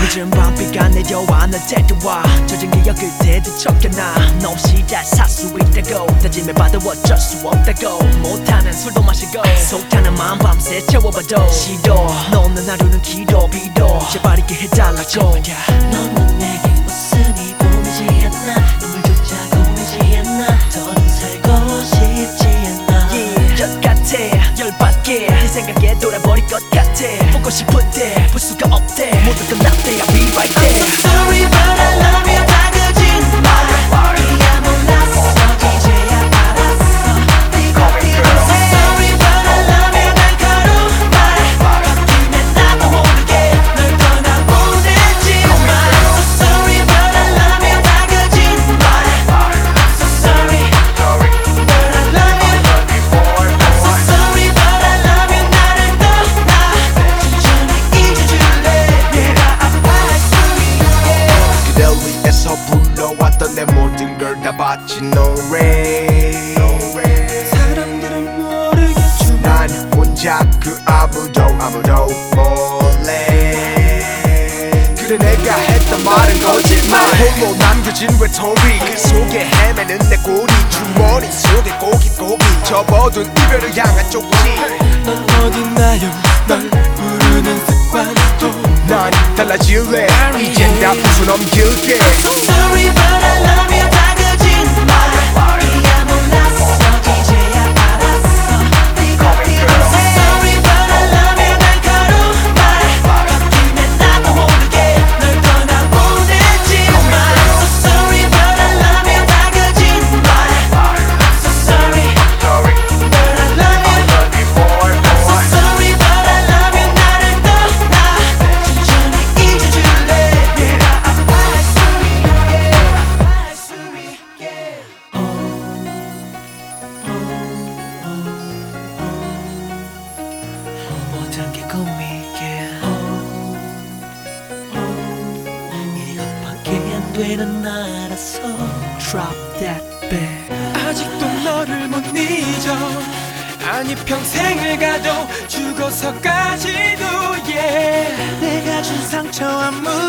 늦은 밤비가 내려와 널 데려와 젖은 기억을 되뒤척여놔 너 없이 잘 살 수 있다고 다짐해봐도 어쩔 수 없다고 못하는 술도 마시고 속타는 마음 밤새 채워봐도 싫어 너 없는 하루는 길어 빌어 제발 있게 해달라고 너는 내게 웃으니 보이지 않나 눈물조차 고이지 않나 더는 살고 싶지 않아 열 같아 열받게 네 생각에 돌아버릴 것 같아 보고 싶은데 볼 수가 없대 모두 끝났대 I'll be right there I'm so sorry but I love you 다 거짓말 네가 몰랐어 이제야 알았어 네가 필요해 I'm so sorry but I love you 날카로운 말 바뀌면 나도 모르게 널 떠나보내지만 I'm so sorry but I love you 다 거짓말 I'm so sorry but I love you I'm so sorry but I love you 나를 떠나 천천히 잊어줄래 내가 아파할 수 있게 그댈 위해서 불러왔던 내 모든 걸 다 바친 No rain 사람들은 모르겠지만 난 혼자 그 아무도 몰래 그래 내가 했던 말은 거짓말 홀로 남겨진 외톨이 그 속에 헤매는 내 꼬리 주머니 속에 고깃고기 접어둔 이별을 향한 쪽지 넌 어딨나요 널 부르는 습관도 난 달라질래 이젠 다 웃어넘길게 So sorry but I love you 다 거짓말 네가 몰랐어 이제야 알았어 네가 필요해 So sorry but I love you 날카로운 말 바뀌면 나도 모르게 널 떠나보내지만 So sorry but I love you 다 거짓말 So sorry but I love you I'm so sorry but I love you 나를 떠나 천천히 잊어줄래 내가 아파할 수 있게 모든 게 꿈이게 이것밖에 안 되는 나라서 Drop that bag 아직도 너를 못 잊어 아니 평생을 가도 죽어서까지도 yeah. 내가 준 상처와 무